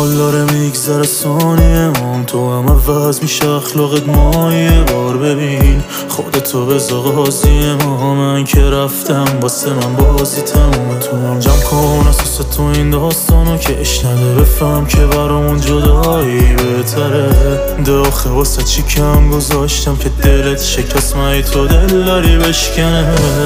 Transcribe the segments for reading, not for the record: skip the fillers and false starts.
سال داره میگذره ثانیه تو هم عوض میشه اخلاقت مایه بار ببین خودتو بذار قاضی ما من که رفتم واسه من بازی تمومه تو هم جمع کن اساس تو این داستانو که اش نده بفهم که برامون جدایی بهتره داخه واسه چی کم گذاشتم که دلت شکست مایی تو دل داری بشکنه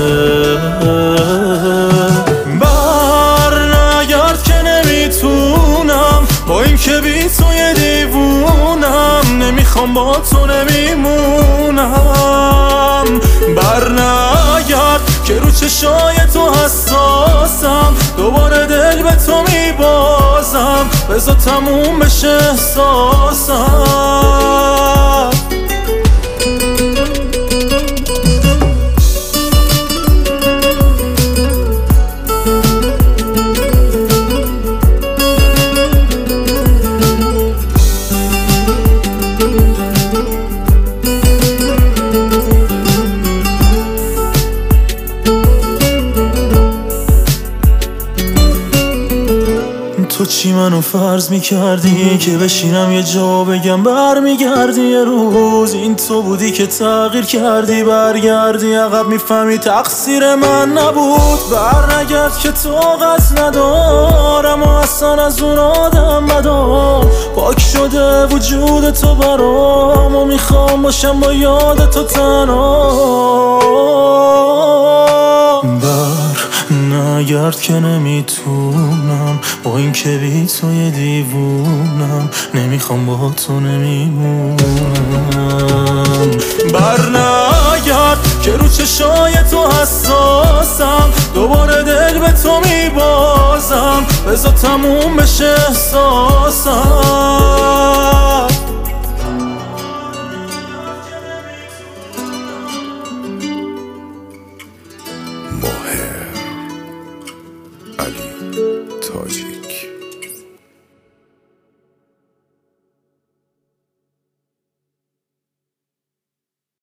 برنگرد که نمیتونم با این که بی تو یه دیوونم نمیخوام با تو نمیمونم برنگرد که رو چشای تو حساسم دوباره دل به تو میبازم بذار تموم بشه احساسم تو چی منو فرض میکردی که بشینم یه جا بگم برمیگردی یه روز این تو بودی که تغییر کردی برگردی عقب میفهمی تقصیر من نبود برنگرد که طاقت ندارم و اصلا از اون آدم بدم پاک شده وجود تو برام و میخوام باشم با یاد تو تنها نگرد که نمیتونم با این که بی تو یه دیوونم نمیخوام با تو نمیمونم برنگرد که رو چشای تو حساسم دوباره دل به تو میبازم بذار تموم بشه احساسم علی تاجیک